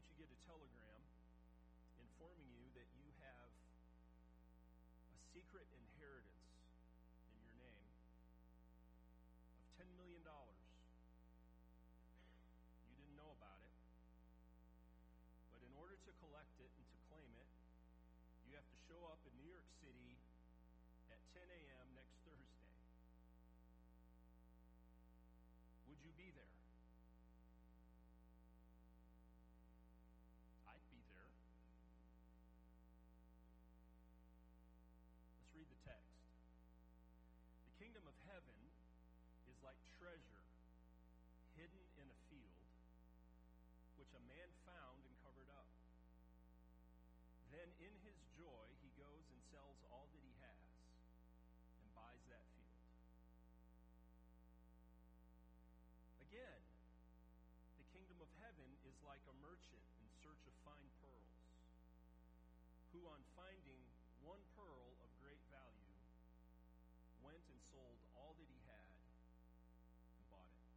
that you get a telegram informing you that you have a secret inheritance in your name of $10 million. You didn't know about it, but in order to collect it and to claim it, you have to show up in New York City at 10 a.m. next Thursday. Would you be there? I'd be there. Let's read the text. The kingdom of heaven is like treasure hidden in a field, which a man found and covered up. Then in his joy, he goes and sells all that he has and buys that field. Again, the kingdom of heaven is like a merchant in search of fine pearls, who on finding one pearl of great value, went and sold all that he had and bought it.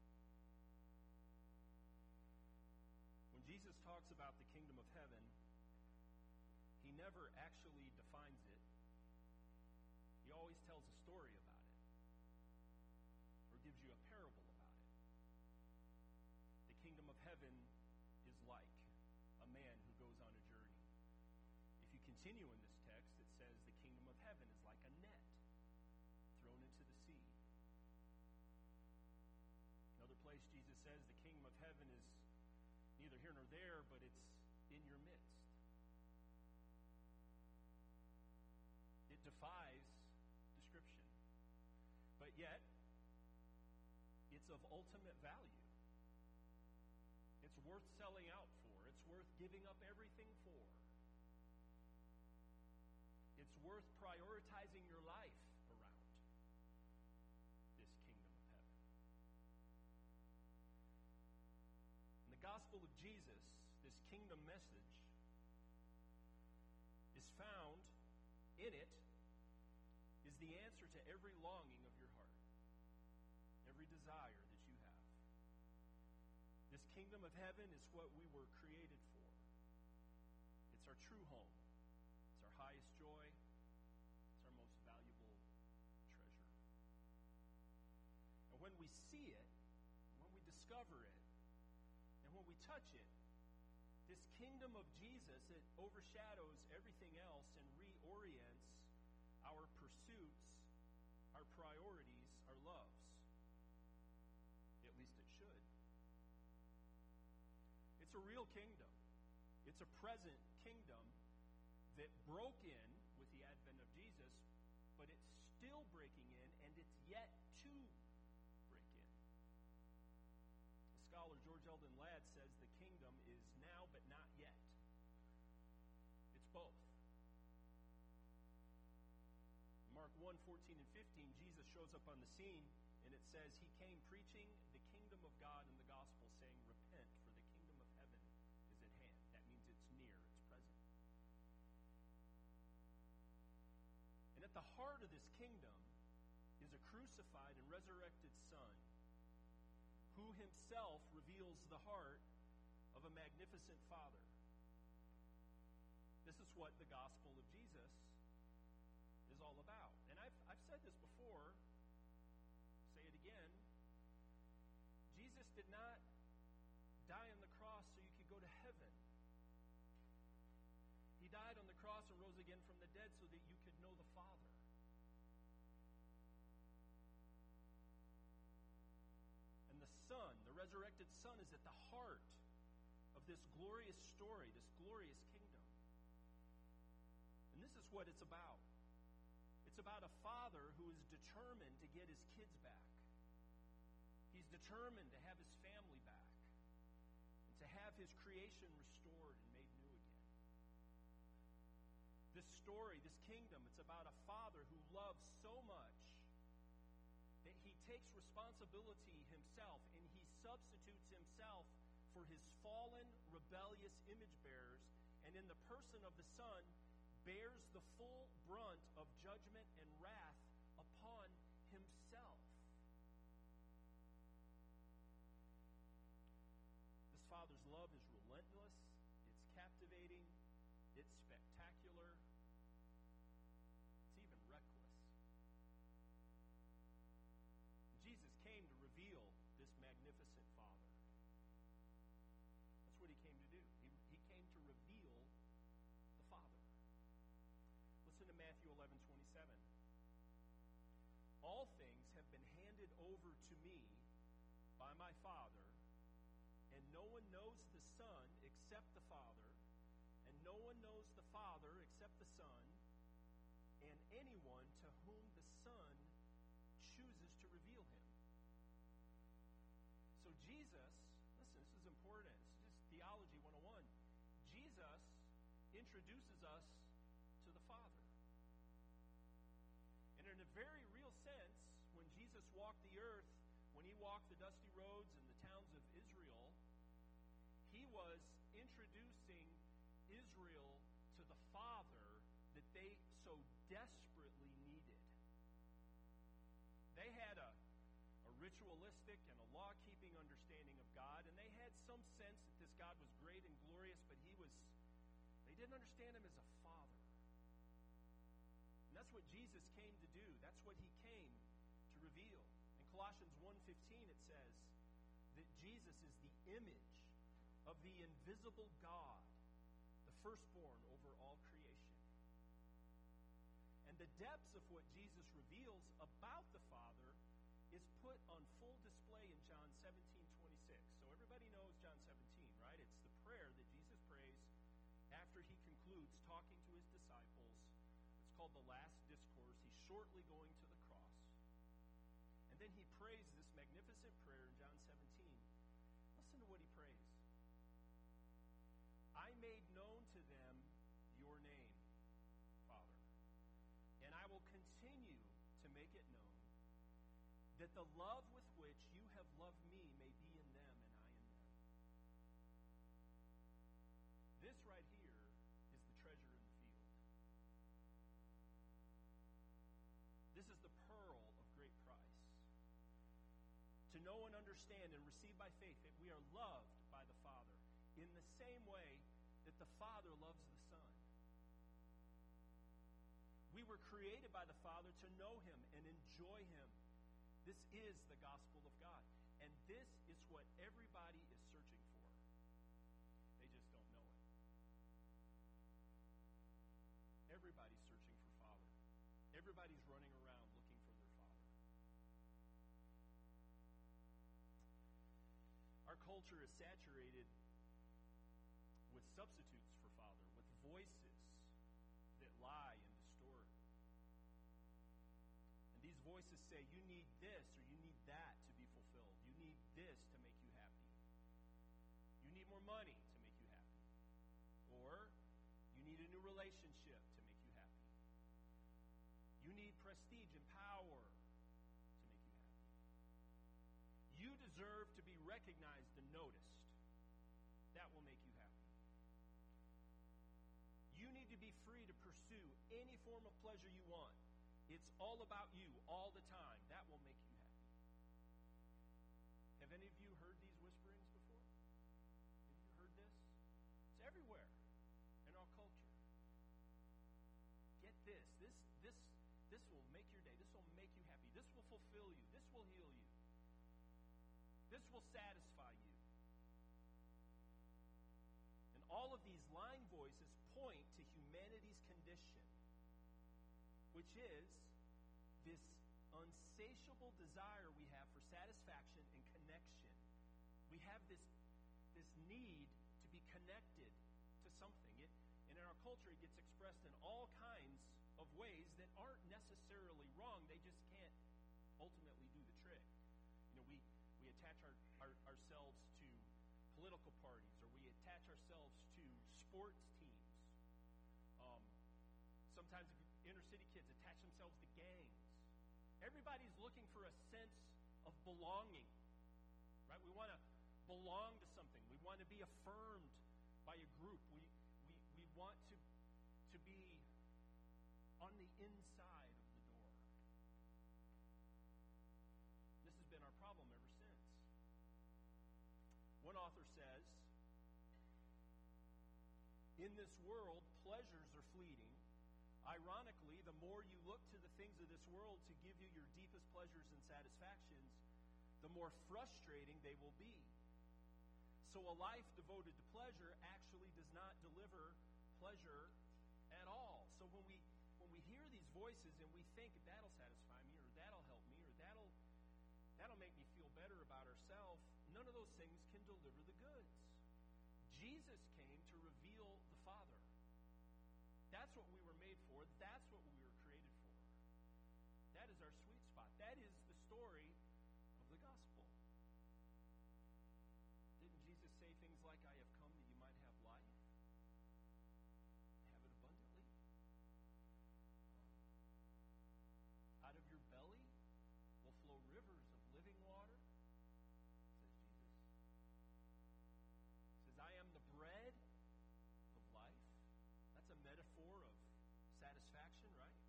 When Jesus talks about the kingdom of heaven, he never actually defines it. He always tells a story about it, or gives you a parable about it. The kingdom of heaven is like a man who goes on a journey. If you continue in this text, it says the kingdom of heaven is like a net thrown into the sea. Another place, Jesus says the kingdom of heaven is neither here nor there, but it's in your midst. It defies description, but yet it's of ultimate value. It's worth selling out for. It's worth giving up everything for. It's worth prioritizing your life around this kingdom of heaven. In the gospel of Jesus, this kingdom message is found in it, is the answer to every longing of your heart, every desire that you have. This kingdom of heaven is what we were created for. It's our true home. It's our highest joy. It's our most valuable treasure. And when we see it, when we discover it, and when we touch it, this kingdom of Jesus, it overshadows everything else and reorients our pursuits, our priorities, our loves. At least it should. It's a real kingdom. It's a present kingdom that broke in with the advent of Jesus, but it's still breaking in, and it's yet to break in. The scholar George Eldon Ladd says the kingdom is now but not yet. It's both. Mark 1:14 and 15, Jesus shows up on the scene, and it says he came preaching the kingdom of God in the gospel, saying, repent, for the kingdom of heaven is at hand. That means it's near, it's present. And at the heart of this kingdom is a crucified and resurrected Son, who himself reveals the heart of a magnificent Father. This is what the gospel of Jesus is all about. And I've said this before, say it again. Jesus did not die on the cross so you could go to heaven. He died on the cross and rose again from the dead so that you could know the Father. And the Son, the resurrected Son, is at the heart of this glorious story, this glorious kingdom. And this is what it's about. It's about a father who is determined to get his kids back. He's determined to have his family back and to have his creation restored and made new again. This story, this kingdom, it's about a father who loves so much that he takes responsibility himself and he substitutes himself for his fallen, rebellious image bearers, and in the person of the Son, bears the full brunt of judgment and wrath upon himself. This Father's love is relentless, by my Father, and no one knows the Son except the Father, and no one knows the Father except the Son, and anyone to whom the Son chooses to reveal him. So Jesus, listen, this is important. It's just Theology 101. Jesus introduces us to the Father. And in a very real sense, when Jesus walked the earth, when he walked the dusty roads and the towns of Israel, he was introducing Israel to the Father that they so desperately needed. They had a ritualistic and a law-keeping understanding of God, and they had some sense that this God was great and glorious, but they didn't understand him as a father. And that's what Jesus came to do. That's what he came to reveal. In Colossians 1:15 it says that Jesus is the image of the invisible God, the firstborn over all creation. And the depths of what Jesus reveals about the Father is put on full display in John 17:26. So everybody knows John 17, right? It's the prayer that Jesus prays after he concludes talking to his disciples. It's called the Last Discourse. He's shortly going to the cross. And then he prays this magnificent prayer in John 17. Listen to what he prays. I made known to them your name, Father, and I will continue to make it known, that the love with which you have loved me may be in them and I in them. This right here is the treasure in the field. This is the pearl of great price. To know and understand and receive by faith that we are loved by the Father in the same way that the Father loves the Son. We were created by the Father to know him and enjoy him. This is the gospel of God. And this is what everybody is searching for. They just don't know it. Everybody's searching for Father. Everybody's running around looking for their Father. Our culture is saturated with substitutes for Father, with voices that lie and distort. And these voices say, you need this or you need that to be fulfilled. You need this to make you happy. You need more money to make you happy. Or you need a new relationship to make you happy. You need prestige and power to make you happy. You deserve to be recognized and noticed. That will make you happy. You need to be free to pursue any form of pleasure you want. It's all about you all the time. That will make you happy. Have any of you heard these whisperings before? Have you heard this? It's everywhere in our culture. Get this. This will make your day. This will make you happy. This will fulfill you. This will heal you. This will satisfy you. And all of these lying voices point to humanity's condition, which is this unsatiable desire we have for satisfaction and connection. We have this need to be connected to something. And in our culture, it gets expressed in all kinds of ways that aren't necessarily wrong. They just can't ultimately do the trick. You know, we attach ourselves to political parties, or we attach ourselves to sports teams. Sometimes inner city kids attach themselves to gangs. Everybody's looking for a sense of belonging, right? We want to belong to something. We want to be affirmed by a group. We want to be on the inside of the door. This has been our problem ever since. One author says, in this world, pleasures are fleeting. Ironically, the more you look to the things of this world to give you your deepest pleasures and satisfactions, the more frustrating they will be. So a life devoted to pleasure actually does not deliver pleasure at all. So when we hear these voices and we think that'll satisfy me, or that'll help me, or that'll make me feel better about ourselves, Jesus came to reveal the Father. That's what we were made for. That's what we were created for. That is our sweet spot. That is the story of the gospel. Didn't Jesus say things like, I have come that you might have life? Have it abundantly? Out of your belly will flow rivers of living water, says Jesus. He says, I am the bread of life. That's a metaphor of satisfaction, right?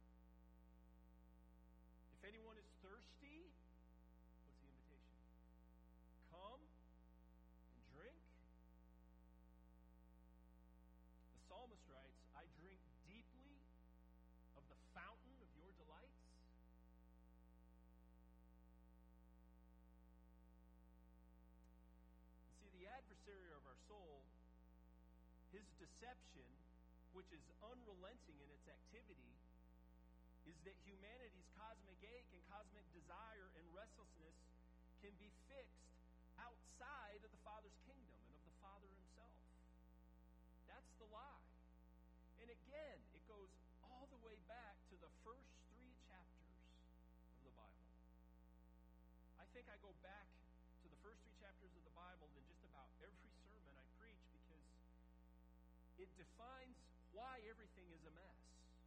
If anyone is thirsty, what's the invitation? Come and drink. The psalmist writes, I drink deeply of the fountain of your delights. See, the adversary of our soul, his deception, which is unrelenting in its activity, is that humanity's cosmic ache and cosmic desire and restlessness can be fixed outside of the Father's kingdom and of the Father himself. That's the lie. And again, it goes all the way back to the first 3 chapters of the Bible. I think I go back to the first 3 chapters of the Bible in just about every sermon I preach, because it defines why everything is a mess.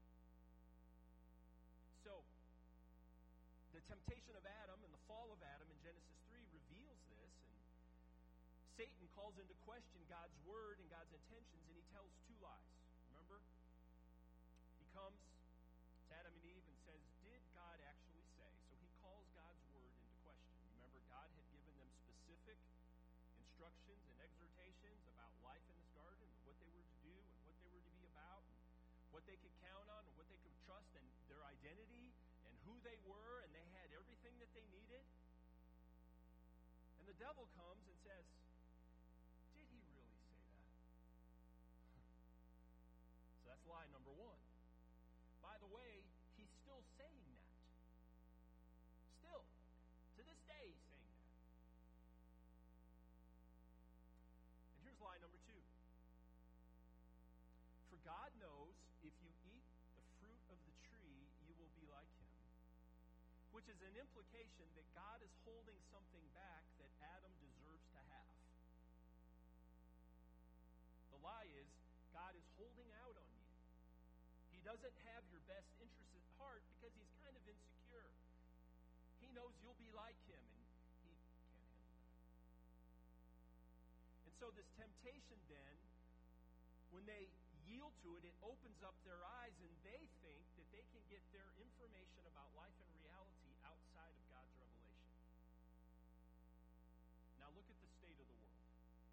So, the temptation of Adam and the fall of Adam in Genesis 3 reveals this, and Satan calls into question God's word and God's intentions, and he tells 2 lies. Remember? He comes to Adam and Eve and says, did God actually say? So he calls God's word into question. Remember, God had given them specific instructions and exhortations about life in this garden, and what they were to do and what they were to be about, and what they could count on and what they could trust, and their identity and who they were, and they had everything that they needed. And the devil comes and says, did he really say that? So that's lie number 1. By the way, he's still saying that. Still. To this day, he's saying that. And here's lie number 2. For God knows if you eat the fruit of the tree, you will be like him. Which is an implication that God is holding something back that Adam deserves to have. The lie is, God is holding out on you. He doesn't have your best interest at heart because he's kind of insecure. He knows you'll be like him, and he can't handle that. And so this temptation then, when they yield to it, it opens up their eyes, and they think that they can get their information about life and reality outside of God's revelation. Now look at the state of the world.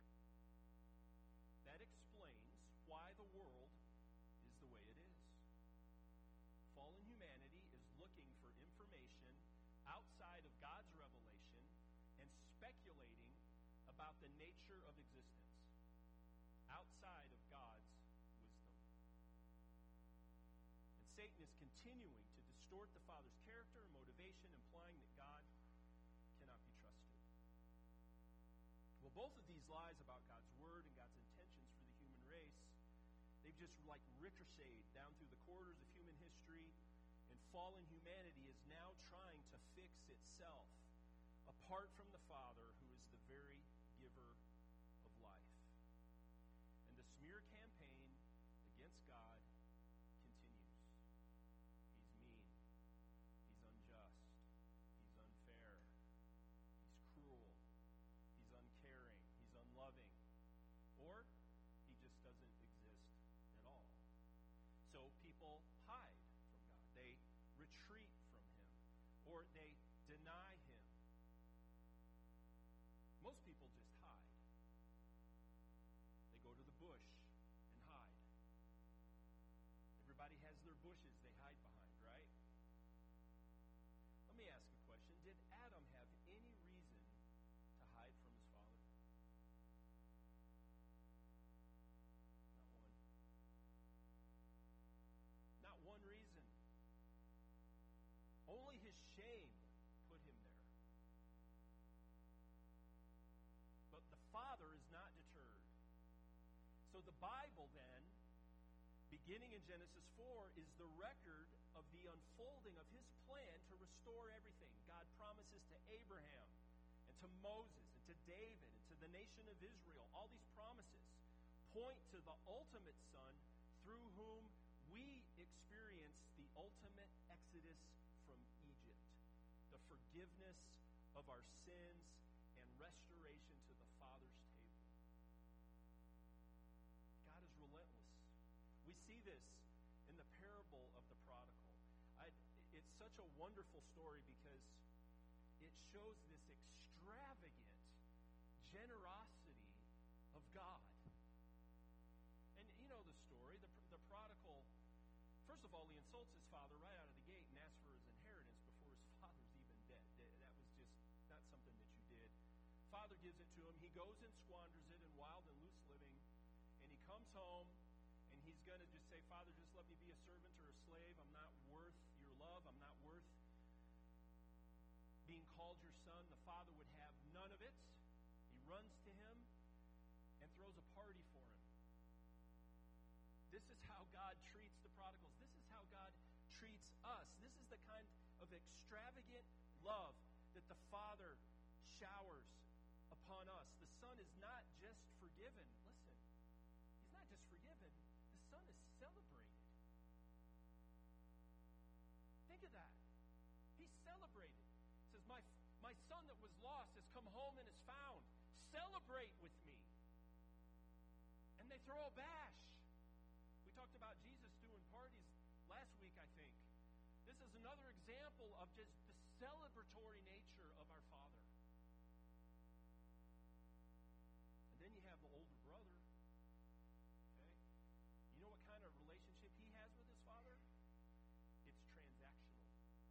That explains why the world is the way it is. Fallen humanity is looking for information outside of God's revelation and speculating about the nature of existence outside of God's wisdom. And Satan is continuing to distort the Father's character and motivation, implying that God cannot be trusted. Well, both of these lies about God's word and God's intentions for the human race, they've just like ricocheted down through the corridors of human history, and fallen humanity is now trying to fix itself apart from the Father, who is the very giver of life. And the smear campaign against God continues. He's mean. He's unjust. He's unfair. He's cruel. He's uncaring. He's unloving. Or he just doesn't exist at all. So people hide from God. They retreat from him. Or they deny him. Most people just hide. They go to the bush and hide. Everybody has their bushes they hide behind, right? Let me ask a question. Did Adam have any reason to hide from his father? Not one. Not one reason. Only his shame put him there. But the Father is not deterred. So the Bible then, beginning in Genesis 4, is the record of the unfolding of his plan to restore everything. God promises to Abraham and to Moses and to David and to the nation of Israel. All these promises point to the ultimate Son through whom we experience the ultimate exodus from Egypt, the forgiveness of our sins and restoration to the Father's table. God is relentless. We see this in the parable of the prodigal. It's such a wonderful story because it shows this extravagant generosity of God. And you know the story. The prodigal, first of all, he insults his father right out of the gate and asks for his inheritance before his father's even dead. That was just not something that you did. Father gives it to him. He goes and squanders it in wild and loose living. And he comes home, and he's going to just say, Father, just let me be a servant or a slave. I'm not worth your love. I'm not worth being called your son. The father would have none of it. He runs to him and throws a party for him. This is how God treats the prodigals. This is how God treats us. This is the kind of extravagant love that the Father showers upon us. The Son is not just forgiven. Listen, he's not just forgiven. The Son is celebrated. Think of that. He's celebrated. He says, my son that was lost has come home and is found. Celebrate with me. And they throw a bash. We talked about Jesus doing parties last week, I think. This is another example of just the celebratory nature of our Father. And then you have the older brother. Okay? You know what kind of relationship he has with his father? It's transactional.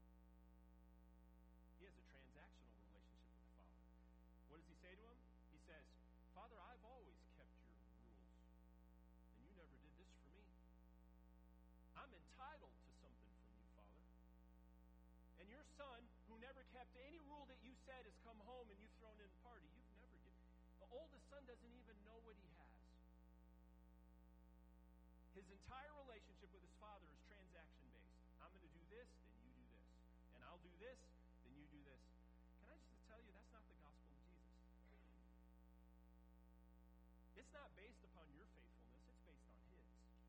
He has a transactional relationship with the Father. What does he say to him? He says, Father, I've always kept your rules, and you never did this for me. I'm entitled to something from you, Father. And your son, who never kept any rule that you said, has come home and you've thrown in a party. You've never given. The oldest son doesn't even know what he has. His entire relationship with his father is transaction-based. I'm going to do this, then you do this. And I'll do this, then you do this. Can I just tell you, that's not the gospel of Jesus. It's not based upon your faithfulness. It's based on his.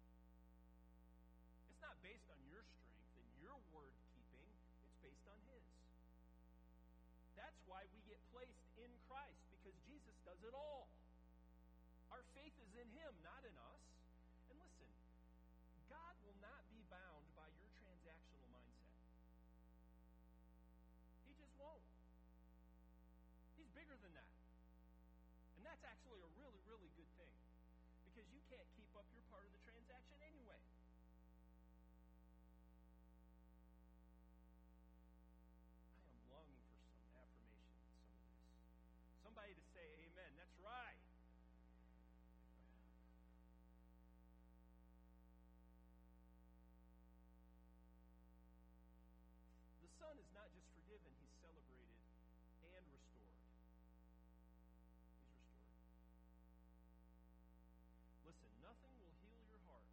It's not based on your strength and your word keeping. It's based on his. That's why we get placed in Christ, because Jesus does it all. Our faith is in him, not in us. And listen, God will not be bound by your transactional mindset. He just won't. He's bigger than that. And that's actually a really, really good thing, because you can't keep up your part of the transaction anyway. I am longing for some affirmation in some of this. Somebody to say, amen, that's right. The Son is not just forgiven, he's celebrated and restored. He's restored. Listen, nothing will heal your heart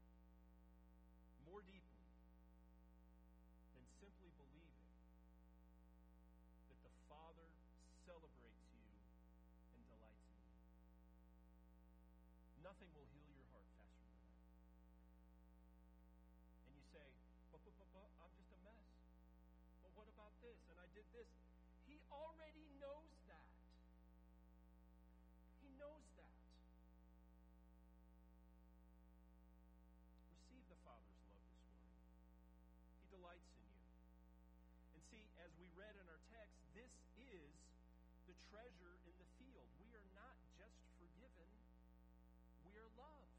more deeply than simply believing that the Father celebrates you and delights in you. Nothing will heal your heart faster than that. And you say, but I'm just a mess. But what about this? And I did this. He already knows that. He knows that. Receive the Father's love this morning. He delights in you. And see, as we read in our text, this is the treasure in the field. We are not just forgiven, we are loved.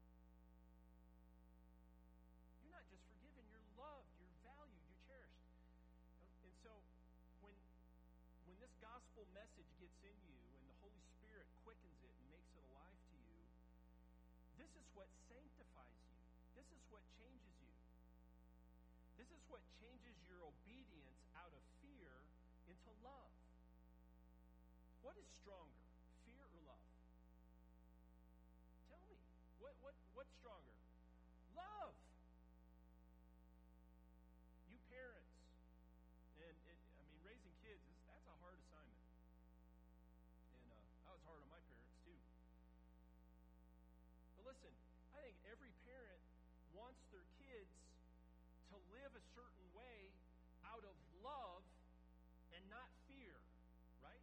You're not just forgiven, you're loved, you're valued, you're cherished. And so when this gospel message gets in you and the Holy Spirit quickens it and makes it alive to you, this is what sanctifies you. This is what changes you. This is what changes your obedience out of fear into love. What is stronger, fear or love? Tell me. What's stronger? Love. You parents, and raising kids, that's a hard assignment. And that was hard on my parents, too. But listen, I think every parent wants their kids to live a certain way out of love and not fear, right?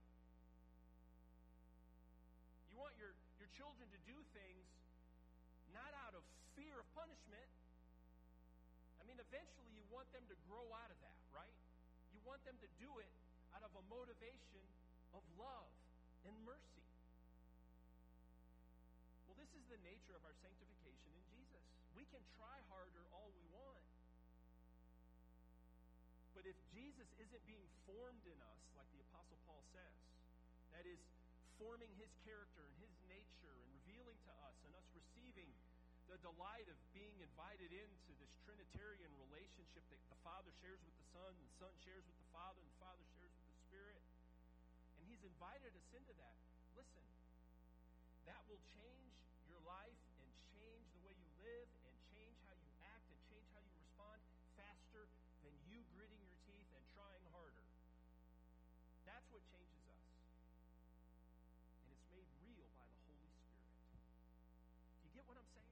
You want your children to do things not out of fear of punishment. Eventually you want them to grow out of that, right? You want them to do it out of a motivation of love and mercy. Well, this is the nature of our sanctification in Jesus. We can try harder all we want. But if Jesus isn't being formed in us, like the Apostle Paul says, that is, forming his character and his nature and revealing to us and us receiving the delight of being invited into this Trinitarian relationship that the Father shares with the Son, and the Son shares with the Father, and the Father shares with the Spirit, and he's invited us into that. Listen, that will change your life and change the way you live and change how you act and change how you respond faster than you gritting your teeth and trying harder. That's what changes us. And it's made real by the Holy Spirit. Do you get what I'm saying?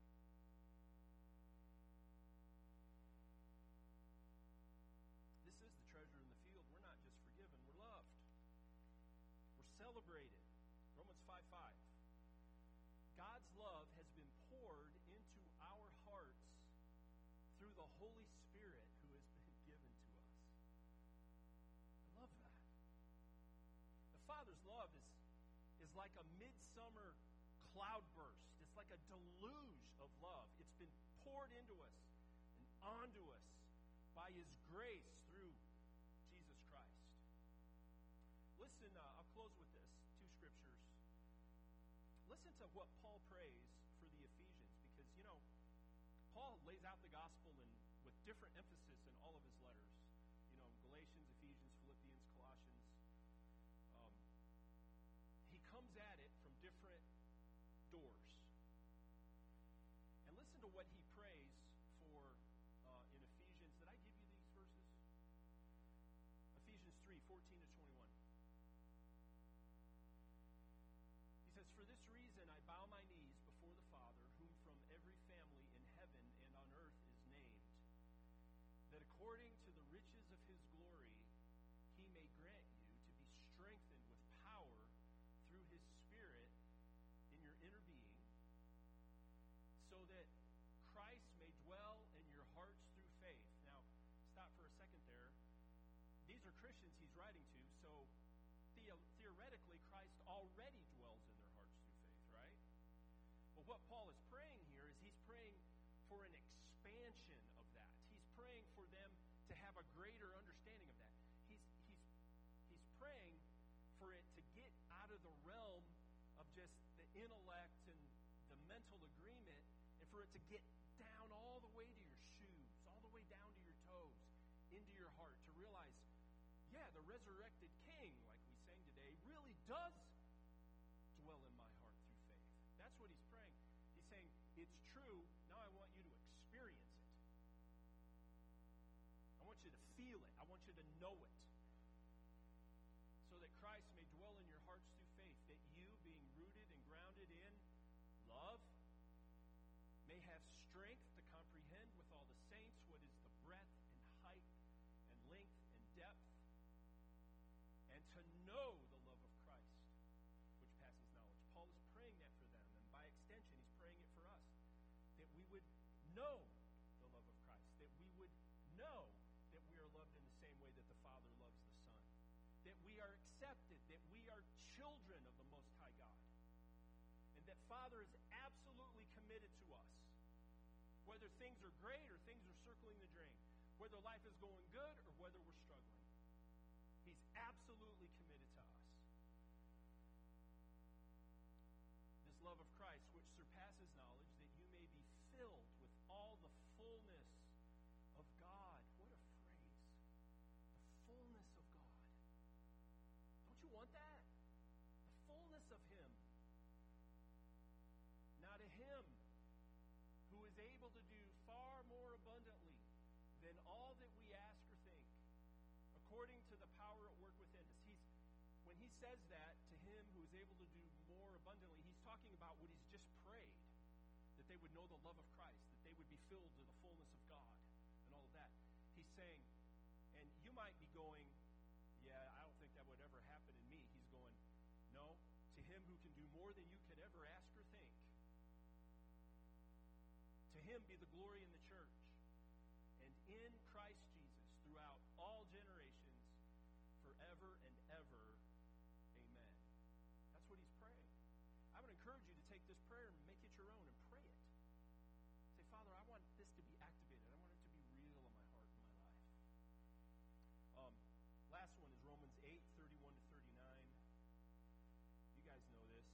This is the treasure in the field. We're not just forgiven, we're loved. We're celebrated. Romans 5:5. God's love has been poured into our hearts through the Holy Spirit who has been given to us. I love that. The Father's love is like a midsummer cloudburst. It's like a deluge of love. It's been poured into us and onto us by his grace through Jesus Christ. Listen, I'll close with this. Two scriptures. Listen to what Paul prays for the Ephesians, because, Paul lays out the gospel with different emphasis in all of his letters. Galatians, Ephesians, Philippians, Colossians. He comes at it from different doors. And listen to what he prays for in Ephesians. Did I give you these verses? Ephesians 3:14-21. He says, "For this reason I bow my knees before the Father, whom from every family in heaven and on earth is named, that according to the riches of his glory he may grant you to be strengthened with power through his Spirit in your inner being, so that Christ may dwell in your hearts through faith." Now, stop for a second there. These are Christians he's writing to, so theoretically Christ already dwells in their hearts through faith, right? But what Paul is praying here is he's praying for an expansion of that. He's praying for them to have a greater understanding of that. He's praying for it to get out of the realm of just the intellect and the mental agreement, and for it to get down all the way to your shoes, all the way down to your toes, into your heart, to realize, yeah, the resurrected King, like we sang today, really does dwell in my heart through faith. That's what he's praying. He's saying, it's true, now I want you to experience it. I want you to feel it. I want you to know it. So that Christ may dwell in your hearts through faith, that you, being rooted and grounded in love, may have strength to comprehend with all the saints what is the breadth and height and length and depth, and to know the love of Christ, which passes knowledge. Paul is praying that for them, and by extension, he's praying it for us, that we would know the love of Christ, that we would know that we are loved in the same way that the Father loves the Son, that we are accepted, that we are children of the Most High God, and that Father is absolutely committed to us, whether things are great or things are circling the drain, whether life is going good or whether we're struggling. He's absolutely committed to us. This love of Christ, which surpasses knowledge, that you may be filled with all the fullness of God. What a phrase. The fullness of God. Don't you want that? The fullness of Him. Now to Him than all that we ask or think, according to the power at work within us. When he says that, to him who is able to do more abundantly, he's talking about what he's just prayed, that they would know the love of Christ, that they would be filled to the fullness of God, and all of that. He's saying, and you might be going, yeah, I don't think that would ever happen in me. He's going, no, to him who can do more than you could ever ask or think. To him be the glory in the church and in Christ Jesus throughout all generations, forever and ever. Amen. That's what he's praying. I would encourage you to take this prayer and make it your own and pray it. Say, Father, I want this to be activated. I want it to be real in my heart and my life. Last one is Romans 8:31 to 39. You guys know this.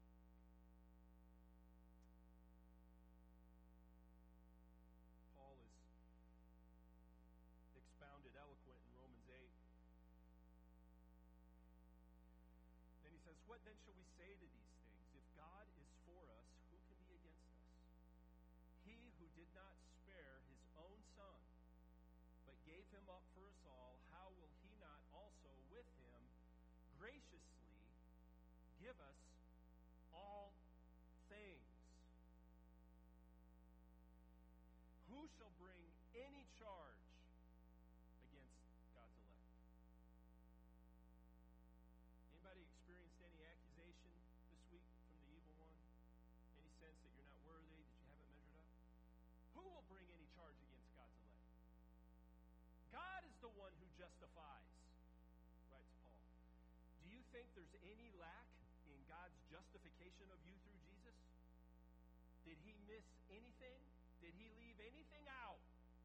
Paul is expounded eloquent in Romans 8. Then he says, what then shall we say to these things? If God is for us, who can be against us? He who did not spare his own son, but gave him up for us all, how will he not also with him graciously give us all things? Who shall bring any charge against God's elect? Anybody experienced any accusation this week from the evil one? Any sense that you're not worthy, that you haven't measured up? Who will bring any charge against God's elect? God is the one who justifies, writes Paul. Do you think there's any lack in God's justification of you through Jesus? Did he miss anything? Did he leave anything out?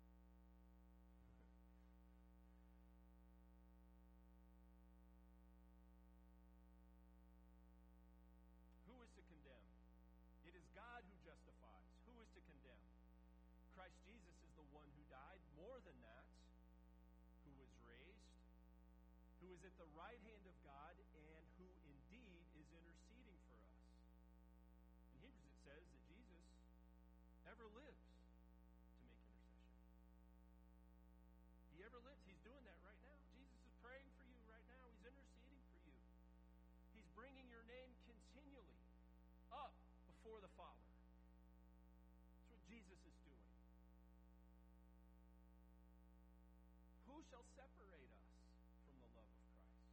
Who is to condemn? It is God who justifies. Who is to condemn? Christ Jesus is the one who died. More than that, who was raised, who is at the right hand of God, and who indeed is interceding for us. In Hebrews it says that Jesus ever lives to make intercession. He ever lives. He's doing that right now. Jesus is praying for you right now. He's interceding for you. He's bringing your name continually up before the Father. That's what Jesus is doing. Who shall separate us from the love of Christ?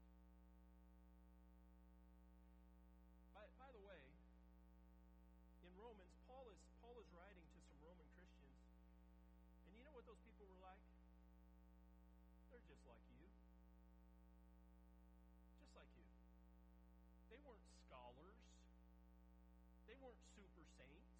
By the way, in Romans, Paul is writing to some Roman Christians, and you know what those people were like? They're just like you. Just like you. They weren't scholars. They weren't super saints.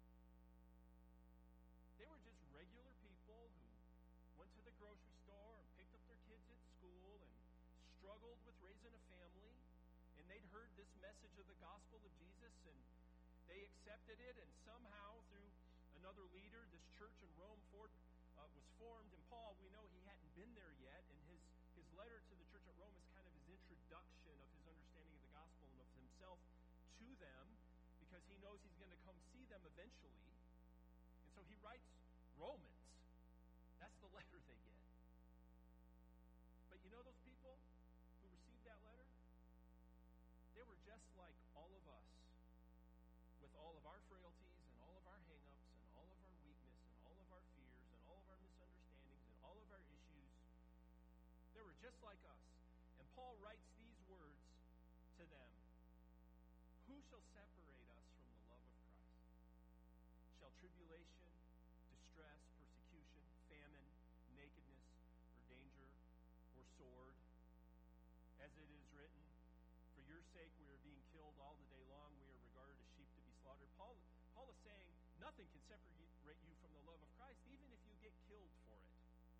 They were just regular people who went to the grocery store and picked up their kids at school and struggled with raising a family, and they'd heard this message of the gospel of Jesus, and they accepted it, and somehow through another leader, this church in Rome was formed, and Paul, we know he hadn't been there yet, and his letter to the church at Rome is kind of his introduction of his understanding of the gospel and of himself to them, because he knows he's going to come see them eventually, and so he writes Romans. That's the letter they get. But you know those people who received that letter? They were just like all of us, with all of our frailties and all of our hang-ups and all of our weakness and all of our fears and all of our misunderstandings and all of our issues. They were just like us. And Paul writes these words to them. Who shall separate us from the love of Christ? Shall tribulation, distress, persecution, famine, nakedness, or danger, or sword? As it is written, for your sake we are being killed all the day long. We are regarded as sheep to be slaughtered. Paul is saying nothing can separate you from the love of Christ, even if you get killed for it.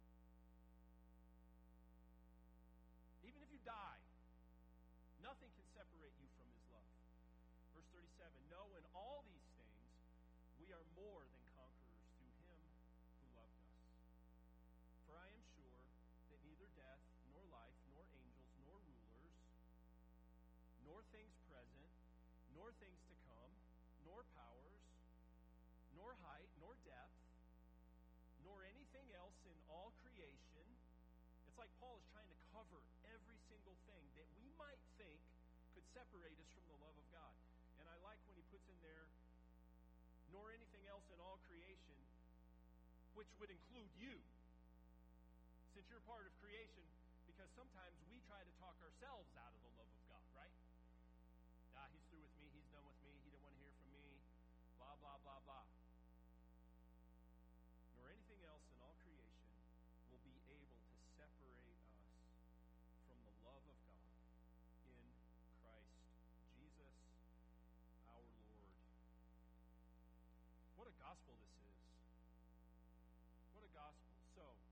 Even if you die, nothing can separate you from his love. Verse 37, no, in all these things we are more than conquerors through him who loved us. For I am sure that neither death, nor life, nor angels, nor rulers, nor things present, nor things to come, nor powers, nor height, nor depth, nor anything else else in all creation. It's like Paul is trying to cover every single thing that we might think could separate us from the love of God. And I like when he puts in there, nor anything else in all creation, which would include you, since you're part of creation, because sometimes we try to talk ourselves out of the love of God, right? He's through with me, he's done with me, he didn't want to hear from me, blah, blah, blah, blah. Nor anything else in all creation will be able to separate us from the love of God in Christ Jesus our Lord. What a gospel this is. What a gospel. So,